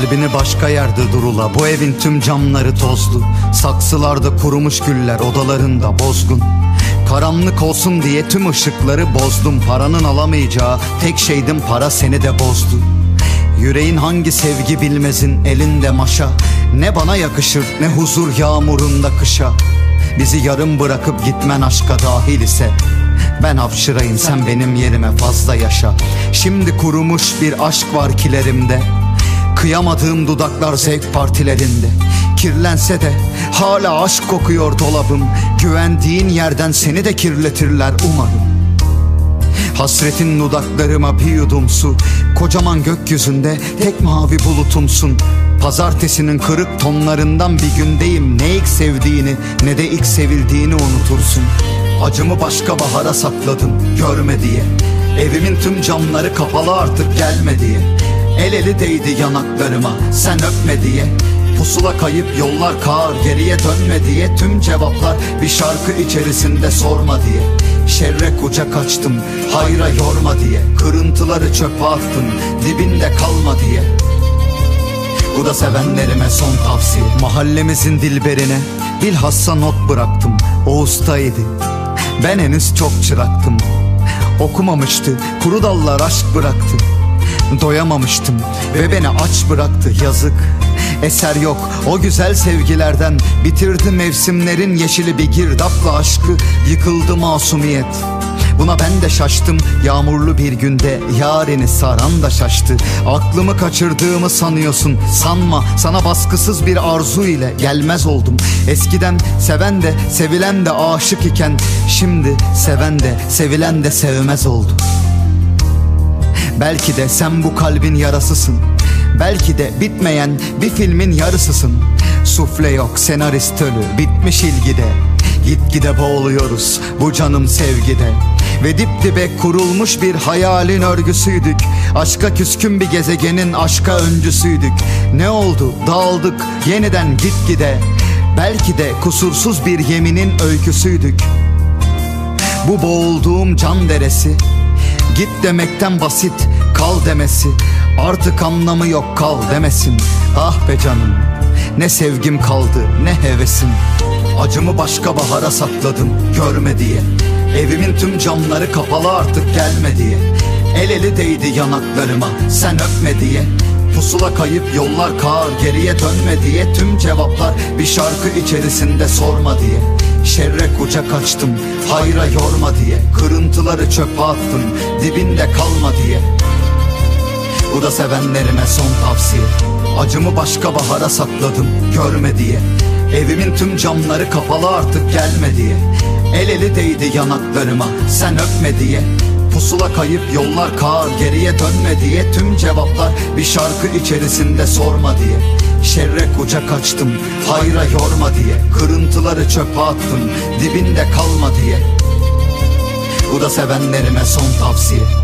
Kalbini başka yerde durula. Bu evin tüm camları tozlu, saksılarda kurumuş güller, odalarında bozgun. Karanlık olsun diye tüm ışıkları bozdum. Paranın alamayacağı tek şeydim, para seni de bozdu. Yüreğin hangi sevgi bilmezin, elinde maşa. Ne bana yakışır ne huzur yağmurunda kışa. Bizi yarım bırakıp gitmen aşka dahil ise, ben hapşırayım sen benim yerime fazla yaşa. Şimdi kurumuş bir aşk var kilerimde, kıyamadığım dudaklar zevk partilerinde. Kirlense de hala aşk kokuyor dolabım. Güvendiğin yerden seni de kirletirler umarım. Hasretin dudaklarıma bir yudum su. Kocaman gökyüzünde tek mavi bulutumsun. Pazartesinin kırık tonlarından bir gündeyim. Ne ilk sevdiğini ne de ilk sevildiğini unutursun. Acımı başka bahara sakladım görme diye. Evimin tüm camları kapalı artık gelme diye. El eli değdi yanaklarıma sen öpme diye. Pusula kayıp yollar kağır geriye dönme diye. Tüm cevaplar bir şarkı içerisinde sorma diye. Şerre kucak açtım hayra yorma diye. Kırıntıları çöpe attım dibinde kalma diye. Bu da sevenlerime son tavsiye. Mahallemizin dilberine bilhassa not bıraktım. O ustaydı, ben henüz çok çıraktım. Okumamıştı, kuru dallar aşk bıraktı. Doyamamıştım ve beni aç bıraktı, yazık. Eser yok o güzel sevgilerden. Bitirdi mevsimlerin yeşili bir girdapla aşkı. Yıkıldı masumiyet, buna ben de şaştım. Yağmurlu bir günde yareni saran da şaştı. Aklımı kaçırdığımı sanıyorsun, sanma. Sana baskısız bir arzu ile gelmez oldum. Eskiden seven de sevilen de aşık iken, şimdi seven de sevilen de sevmez oldu. Belki de sen bu kalbin yarasısın. Belki de bitmeyen bir filmin yarısısın. Sufle yok, senarist ölü, bitmiş ilgide. Gitgide boğuluyoruz bu canım sevgide. Ve dip dibe kurulmuş bir hayalin örgüsüydük. Aşka küskün bir gezegenin aşka öncüsüydük. Ne oldu? Dağıldık yeniden gitgide. Belki de kusursuz bir yeminin öyküsüydük. Bu boğulduğum can deresi, git demekten basit, kal demesi. Artık anlamı yok, kal demesin. Ah be canım, ne sevgim kaldı ne hevesim. Acımı başka bahara sakladım görme diye. Evimin tüm camları kapalı artık gelme diye. El eli değdi yanaklarıma sen öpme diye. Pusula kayıp yollar kağır geriye dönme diye. Tüm cevaplar bir şarkı içerisinde sorma diye. Şerre kucak açtım hayra yorma diye. Kırıntıları çöpe attım dibinde kalma diye. Bu da sevenlerime son tavsiye. Acımı başka bahara sakladım görme diye. Evimin tüm camları kapalı artık gelme diye. El eli değdi yanaklarıma sen öpme diye. Pusula kayıp yollar kağır geriye dönme diye. Tüm cevaplar bir şarkı içerisinde sorma diye. Şerre kucak açtım hayra yorma diye. Kırıntıları çöpe attım dibinde kalma diye. Bu da sevenlerime son tavsiye.